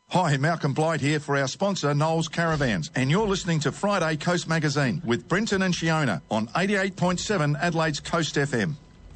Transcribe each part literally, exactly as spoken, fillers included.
Hi, Malcolm Blight here for our sponsor, Knowles Caravans, and you're listening to Friday Coast Magazine with Brenton and Shiona on eighty-eight point seven Adelaide's Coast F M.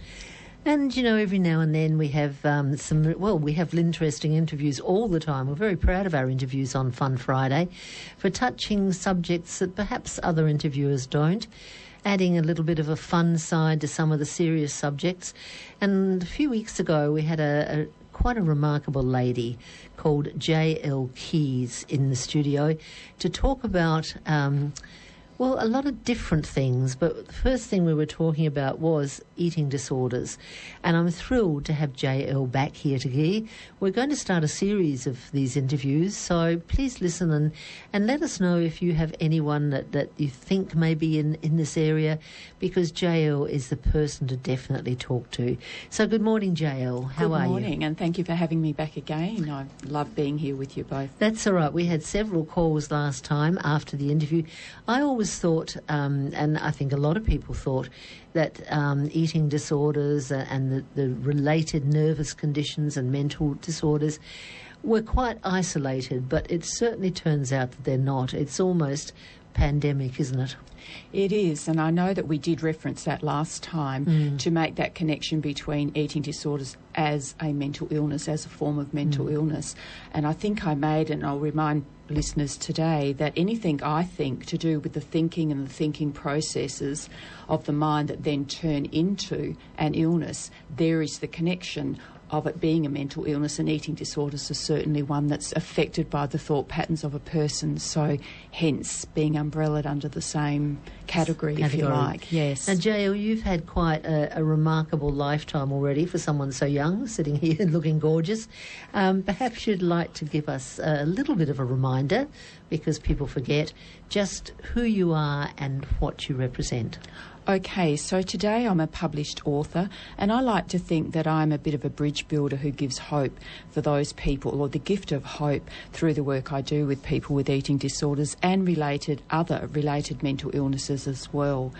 And, you know, every now and then we have um, some, well, we have interesting interviews all the time. We're very proud of our interviews on Fun Friday for touching subjects that perhaps other interviewers don't, adding a little bit of a fun side to some of the serious subjects. And a few weeks ago we had a, a quite a remarkable lady called J L Keys in the studio to talk about, um, well, a lot of different things. But the first thing we were talking about was eating disorders. And I'm thrilled to have J L back here today. We're going to start a series of these interviews, so please listen and, and let us know if you have anyone that, that you think may be in, in this area, because J L is the person to definitely talk to. So good morning, J L. How good are you? Good morning, and thank you for having me back again. I love being here with you both. That's all right. We had several calls last time after the interview. I always thought, um, and I think a lot of people thought, that um, eating disorders and the, the related nervous conditions and mental disorders were quite isolated, but it certainly turns out that they're not. It's almost pandemic, isn't it? It is, and I know that we did reference that last time mm. to make that connection between eating disorders as a mental illness, as a form of mental mm. illness. And I think I made, and I'll remind listeners today, that anything I think to do with the thinking and the thinking processes of the mind that then turn into an illness, there is the connection of it being a mental illness, and eating disorders is certainly one that's affected by the thought patterns of a person, so hence being umbrellaed under the same category, category. if you like. Yes. And J L, you've had quite a, a remarkable lifetime already for someone so young, sitting here and looking gorgeous. Um, perhaps you'd like to give us a little bit of a reminder, because people forget, just who you are and what you represent. Okay, so today I'm a published author, and I like to think that I'm a bit of a bridge builder who gives hope for those people, or the gift of hope, through the work I do with people with eating disorders and related other related mental illnesses as well.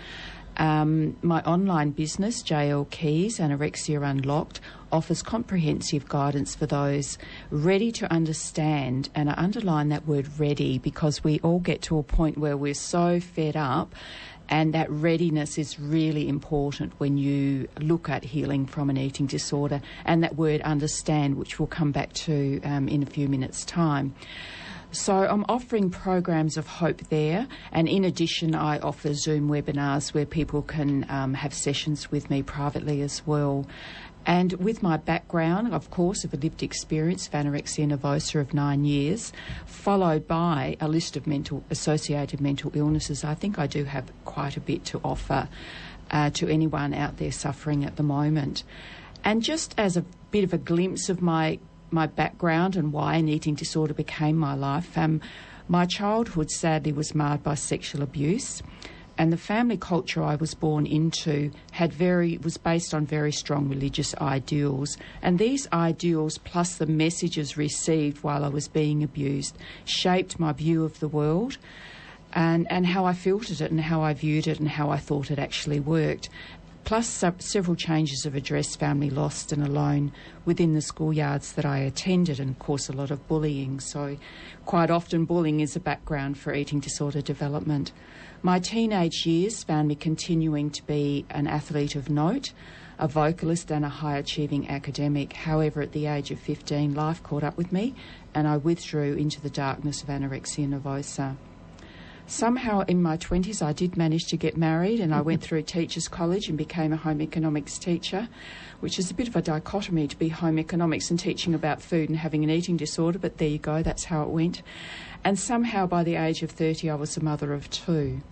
Um, my online business, J L Keys, Anorexia Unlocked, offers comprehensive guidance for those ready to understand, and I underline that word ready because we all get to a point where we're so fed up. And that readiness is really important when you look at healing from an eating disorder, and that word understand, which we'll come back to um, in a few minutes' time. So I'm offering programs of hope there, and in addition I offer Zoom webinars where people can um, have sessions with me privately as well. And with my background, of course, of a lived experience of anorexia nervosa of nine years, followed by a list of mental associated mental illnesses, I think I do have quite a bit to offer uh, to anyone out there suffering at the moment. And just as a bit of a glimpse of my my background and why an eating disorder became my life, um, my childhood sadly was marred by sexual abuse. And the family culture I was born into had very was based on very strong religious ideals. And these ideals, plus the messages received while I was being abused, shaped my view of the world and, and how I filtered it and how I viewed it and how I thought it actually worked. Plus sub- several changes of address found me lost and alone within the schoolyards that I attended, and of course a lot of bullying. So quite often bullying is a background for eating disorder development. My teenage years found me continuing to be an athlete of note, a vocalist and a high-achieving academic. However, at the age of fifteen, life caught up with me and I withdrew into the darkness of anorexia nervosa. Somehow in my twenties I did manage to get married, and I went through teachers college and became a home economics teacher, which is a bit of a dichotomy to be home economics and teaching about food and having an eating disorder, but there you go, that's how it went. And somehow by the age of thirty I was a mother of two.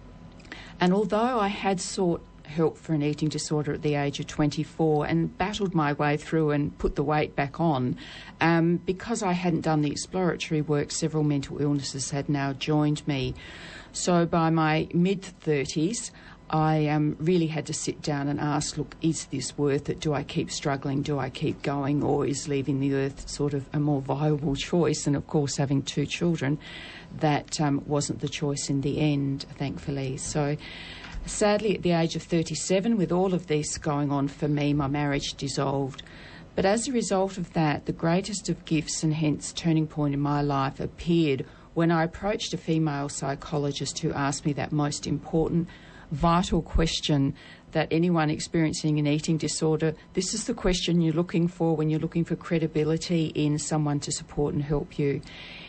And although I had sought help for an eating disorder at the age of twenty-four and battled my way through and put the weight back on, um, because I hadn't done the exploratory work, several mental illnesses had now joined me. So by my mid-thirties, I um, really had to sit down and ask, look, is this worth it? Do I keep struggling? Do I keep going? Or is leaving the earth sort of a more viable choice? And, of course, having two children, that um, wasn't the choice in the end, thankfully. So sadly, at the age of thirty-seven, with all of this going on for me, my marriage dissolved. But as a result of that, the greatest of gifts and hence turning point in my life appeared when I approached a female psychologist who asked me that most important, vital question that anyone experiencing an eating disorder, this is the question you're looking for when you're looking for credibility in someone to support and help you.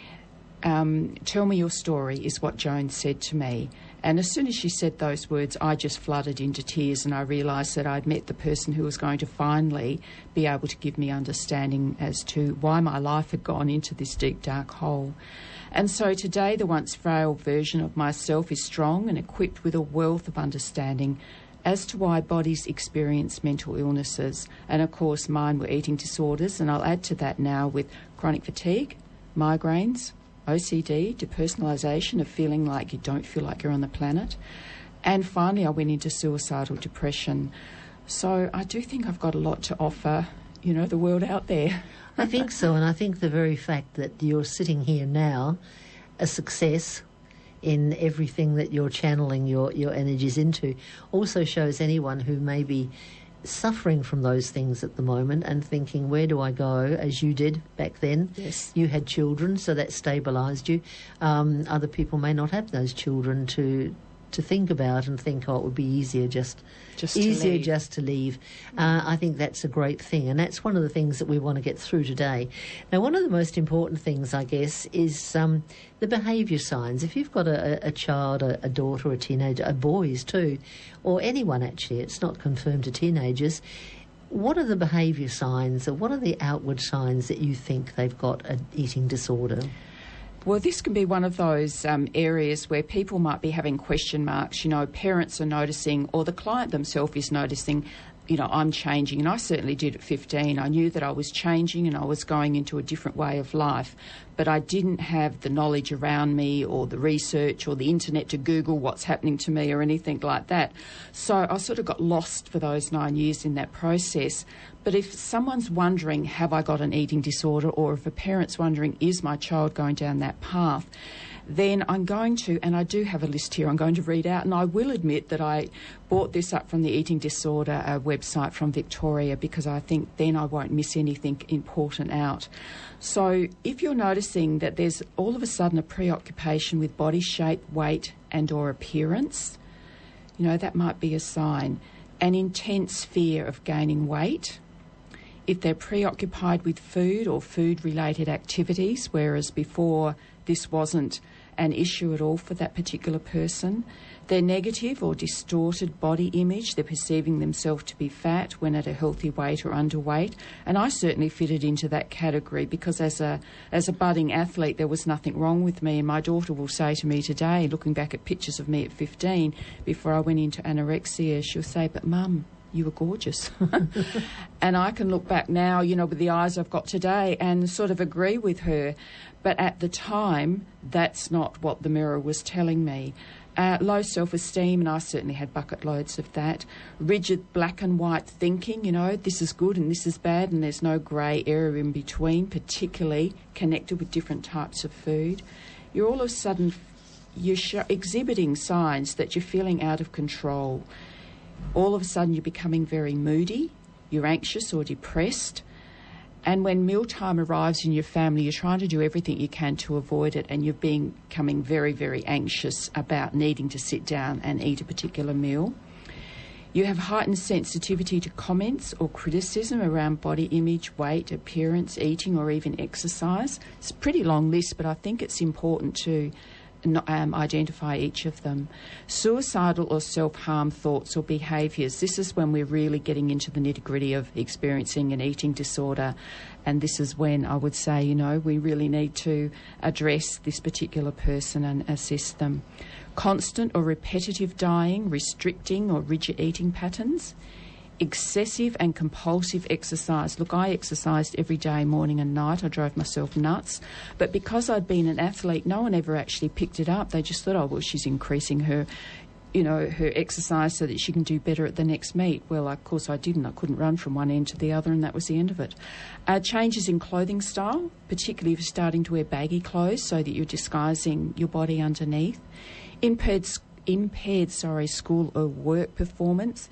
Um, tell me your story, is what Joan said to me. And as soon as she said those words, I just flooded into tears, and I realised that I'd met the person who was going to finally be able to give me understanding as to why my life had gone into this deep, dark hole. And so today the once frail version of myself is strong and equipped with a wealth of understanding as to why bodies experience mental illnesses. And of course mine were eating disorders, and I'll add to that now with chronic fatigue, migraines, O C D, depersonalisation of feeling like you don't feel like you're on the planet. And finally I went into suicidal depression. So I do think I've got a lot to offer, you know, the world out there. I think so, and I think the very fact that you're sitting here now, a success in everything that you're channeling your, your energies into, also shows anyone who may be suffering from those things at the moment and thinking, where do I go, as you did back then. Yes. You had children, so that stabilised you. Um, other people may not have those children to to think about and think, oh, it would be easier just, just easier to leave. just to leave. Uh, I think that's a great thing, and that's one of the things that we want to get through today. Now, one of the most important things, I guess, is um, the behaviour signs. If you've got a, a child, a, a daughter, a teenager, a boys too, or anyone actually, it's not confirmed to teenagers, what are the behaviour signs, or what are the outward signs that you think they've got an eating disorder? Well, this can be one of those um, areas where people might be having question marks. You know, parents are noticing, or the client themselves is noticing, you know, I'm changing. And I certainly did at fifteen. I knew that I was changing and I was going into a different way of life. But I didn't have the knowledge around me or the research or the internet to Google what's happening to me or anything like that. So I sort of got lost for those nine years in that process. But if someone's wondering, have I got an eating disorder, or if a parent's wondering, is my child going down that path, then I'm going to, and I do have a list here I'm going to read out, and I will admit that I bought this up from the Eating Disorder uh, website from Victoria, because I think then I won't miss anything important out. So if you're noticing that there's all of a sudden a preoccupation with body shape, weight and or appearance, you know, that might be a sign. An intense fear of gaining weight. If they're preoccupied with food or food-related activities, whereas before this wasn't an issue at all for that particular person. Their negative or distorted body image, they're perceiving themselves to be fat when at a healthy weight or underweight. And I certainly fitted into that category, because as a as a budding athlete, there was nothing wrong with me. And my daughter will say to me today, looking back at pictures of me at fifteen, before I went into anorexia, she'll say, but Mum, you were gorgeous. And I can look back now, you know, with the eyes I've got today and sort of agree with her. But at the time, that's not what the mirror was telling me. Uh, low self-esteem, and I certainly had bucket loads of that. Rigid black and white thinking, you know, this is good and this is bad, and there's no grey area in between, particularly connected with different types of food. You're all of a sudden, you're sh- exhibiting signs that you're feeling out of control. All of a sudden you're becoming very moody, you're anxious or depressed, and when mealtime arrives in your family, you're trying to do everything you can to avoid it, and you're being, becoming very, very anxious about needing to sit down and eat a particular meal. You have heightened sensitivity to comments or criticism around body image, weight, appearance, eating, or even exercise. It's a pretty long list, but I think it's important to Um, identify each of them. Suicidal or self-harm thoughts or behaviours. This is when we're really getting into the nitty-gritty of experiencing an eating disorder, and this is when I would say, you know, we really need to address this particular person and assist them. Constant or repetitive dieting, restricting or rigid eating patterns. Excessive and compulsive exercise. Look, I exercised every day, morning and night. I drove myself nuts. But because I'd been an athlete, no one ever actually picked it up. They just thought, oh, well, she's increasing her, you know, her exercise so that she can do better at the next meet. Well, of course I didn't. I couldn't run from one end to the other, and that was the end of it. Uh, changes in clothing style, particularly if you're starting to wear baggy clothes so that you're disguising your body underneath. Impaired, impaired sorry, school or work performance.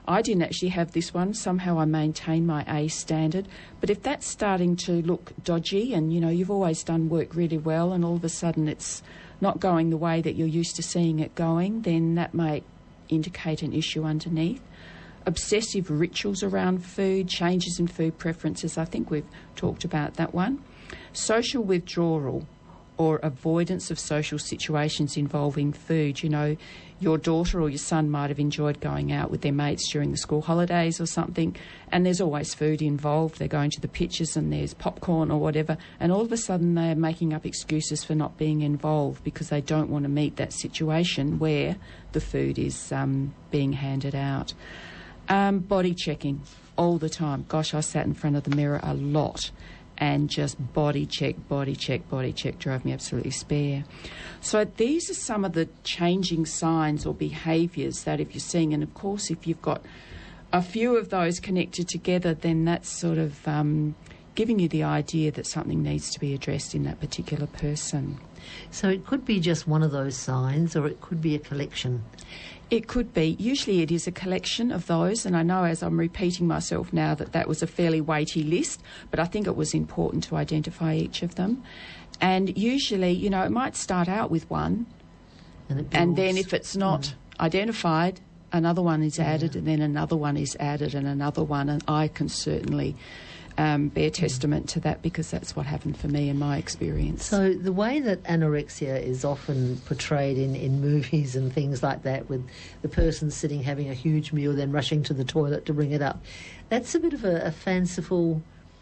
I didn't actually have this one. Somehow I maintained my A standard. But if that's starting to look dodgy and, you know, you've always done work really well and all of a sudden it's not going the way that you're used to seeing it going, then that might indicate an issue underneath. Obsessive rituals around food, changes in food preferences. I think we've talked about that one. Social withdrawal or avoidance of social situations involving food. You know, your daughter or your son might have enjoyed going out with their mates during the school holidays or something, and there's always food involved. They're going to the pictures and there's popcorn or whatever, and all of a sudden they're making up excuses for not being involved because they don't want to meet that situation where the food is um, being handed out. Um, body checking all the time. Gosh, I sat in front of the mirror a lot and just body check, body check, body check drove me absolutely spare. So these are some of the changing signs or behaviours that if you're seeing, and of course if you've got a few of those connected together, then that's sort of um, giving you the idea that something needs to be addressed in that particular person. So it could be just one of those signs, or it could be a collection. It could be. Usually it is a collection of those, and I know as I'm repeating myself now that that was a fairly weighty list, but I think it was important to identify each of them. And usually, you know, it might start out with one, and, it and then if it's not mm. identified, another one is added, yeah. and then another one is added, and another one, and I can certainly Um, bear testament to that because that's what happened for me in my experience. So the way that anorexia is often portrayed in, in movies and things like that, with the person sitting having a huge meal then rushing to the toilet to bring it up, that's a bit of a, a fanciful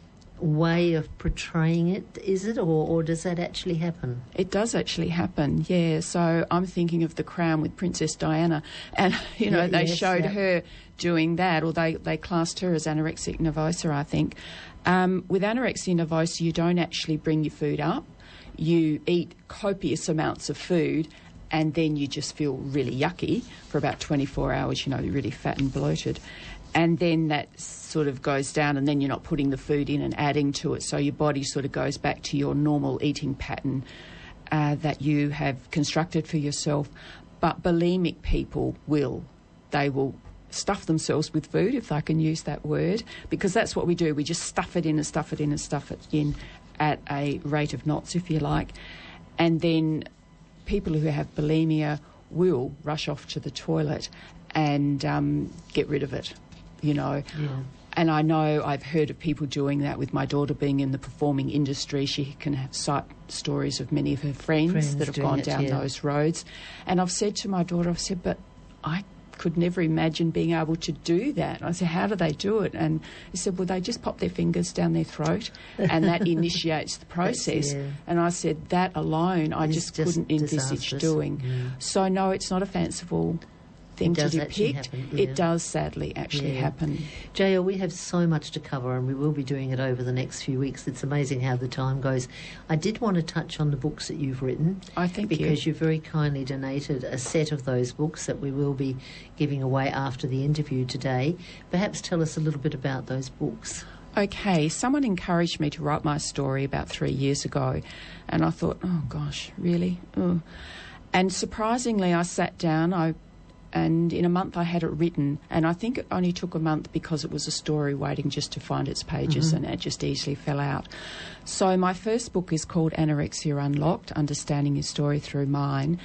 way of portraying it, is it, or, or does that actually happen? It does actually happen, yeah. So I'm thinking of The Crown with Princess Diana, and you know yeah, they yes, showed yeah. her doing that, or they, they classed her as anorexic nervosa, I think. Um, with anorexia nervosa, you don't actually bring your food up. You eat copious amounts of food, and then you just feel really yucky for about twenty-four hours, you know, you're really fat and bloated. And then that sort of goes down, and then you're not putting the food in and adding to it, so your body sort of goes back to your normal eating pattern uh, that you have constructed for yourself. But bulimic people will. They will stuff themselves with food, if I can use that word, because that's what we do. We just stuff it in and stuff it in and stuff it in at a rate of knots, if you like. And then people who have bulimia will rush off to the toilet and um, get rid of it. You know, yeah. And I know I've heard of people doing that. With my daughter being in the performing industry, she can have cite stories of many of her friends, friends that have gone it, down yeah. those roads. And I've said to my daughter, I've said, but I could never imagine being able to do that. And I said, how do they do it? And he said, well, they just pop their fingers down their throat and that initiates the process. Yeah. And I said, that alone, I just, just couldn't envisage doing. Yeah. So, no, it's not a fanciful thing to depict. Happen, yeah. It does sadly actually yeah. happen. J L, we have so much to cover and we will be doing it over the next few weeks. It's amazing how the time goes. I did want to touch on the books that you've written. I think because you. you very kindly donated a set of those books that we will be giving away after the interview today. Perhaps tell us a little bit about those books. Okay, someone encouraged me to write my story about three years ago, and I thought, oh gosh, really? Oh. And surprisingly, I sat down, I and in a month I had it written, and I think it only took a month because it was a story waiting just to find its pages, mm-hmm. and it just easily fell out. So my first book is called Anorexia Unlocked, Understanding Your Story Through Mine,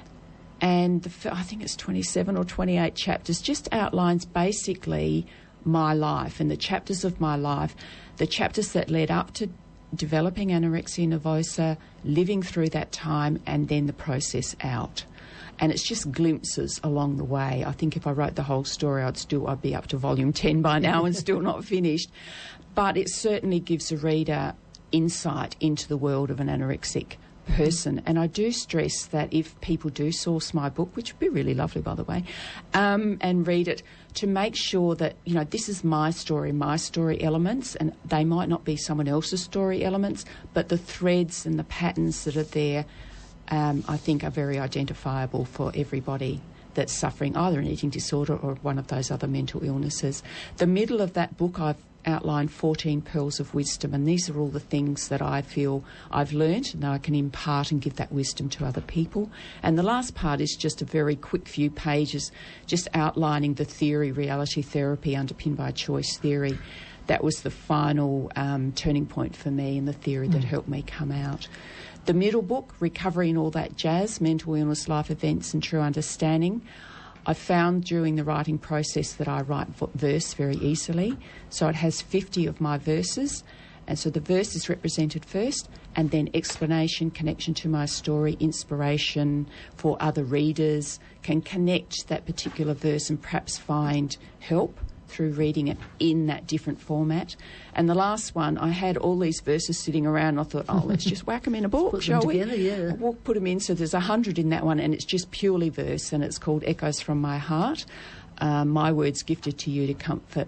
and the, I think it's twenty-seven or twenty-eight chapters, just outlines basically my life and the chapters of my life, the chapters that led up to developing anorexia nervosa, living through that time, and then the process out. And it's just glimpses along the way. I think if I wrote the whole story, I'd still I'd be up to volume ten by now and still not finished. But it certainly gives a reader insight into the world of an anorexic person. And I do stress that if people do source my book, which would be really lovely, by the way, um, and read it, to make sure that, you know, this is my story, my story elements, and they might not be someone else's story elements, but the threads and the patterns that are there, Um, I think are very identifiable for everybody that's suffering either an eating disorder or one of those other mental illnesses. The middle of that book, I've outlined fourteen pearls of wisdom, and these are all the things that I feel I've learnt and I can impart and give that wisdom to other people. And the last part is just a very quick few pages just outlining the theory, reality therapy underpinned by choice theory. That was the final um, turning point for me in the theory mm. that helped me come out. The middle book, Recovery and All That Jazz, Mental Illness, Life Events and True Understanding. I found during the writing process that I write verse very easily. So it has fifty of my verses. And so the verse is represented first, and then explanation, connection to my story, inspiration for other readers, can connect that particular verse and perhaps find help through reading it in that different format. And the last one, I had all these verses sitting around. I thought, oh, let's just whack them in a book, put shall them we? Together, yeah. We'll put them in. So there's a hundred in that one, and it's just purely verse, and it's called Echoes from My Heart. Uh, my words gifted to you to comfort,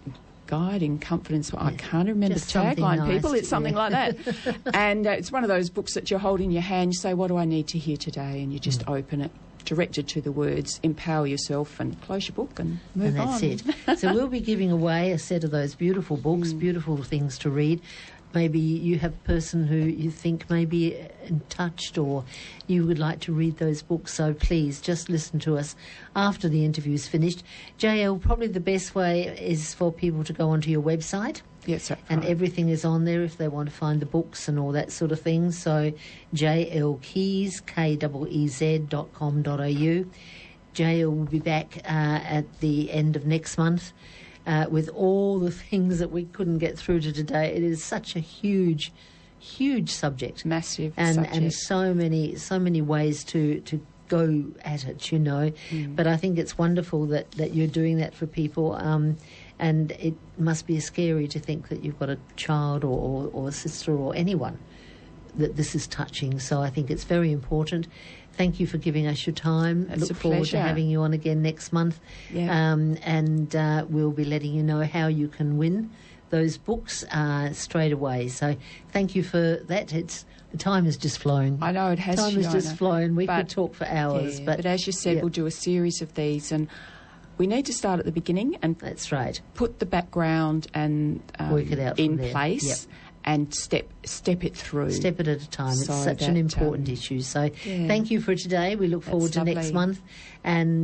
guide, and confidence. I can't remember Just the tagline, nice, people. It's something yeah. like that. And uh, it's one of those books that you hold in your hand. You say, what do I need to hear today? And you just mm. open it, directed to the words, empower yourself, and close your book and move on. on. And that's it. So we'll be giving away a set of those beautiful books, mm. beautiful things to read. Maybe you have a person who you think may be touched, or you would like to read those books, so please just listen to us after the interview's finished. J L, probably the best way is for people to go onto your website. Yes, right. And everything is on there if they want to find the books and all that sort of thing. So J L Keys, K E E Z dot com dot A U. J L will be back uh, at the end of next month uh, with all the things that we couldn't get through to today. It is such a huge, huge subject. Massive and, subject. And so many, so many ways to, to go at it, you know. Mm. But I think it's wonderful that, that you're doing that for people. Um, And it must be scary to think that you've got a child or, or, or a sister or anyone that this is touching. So I think it's very important. Thank you for giving us your time. It's Look a forward pleasure. to having you on again next month. Yeah. Um, and uh, we'll be letting you know how you can win those books uh, straight away. So thank you for that. It's the time has just flown. I know it has. Time has Shiona, just flown. We but, could talk for hours. Yeah, but, but as you said, yeah. we'll do a series of these, and we need to start at the beginning and that's right. Put the background and um, work it out in from there. place, yep. and step step it through. Step it at a time. So it's such that, an important um, issue. So yeah. thank you for today. We look That's forward to lovely. next month. And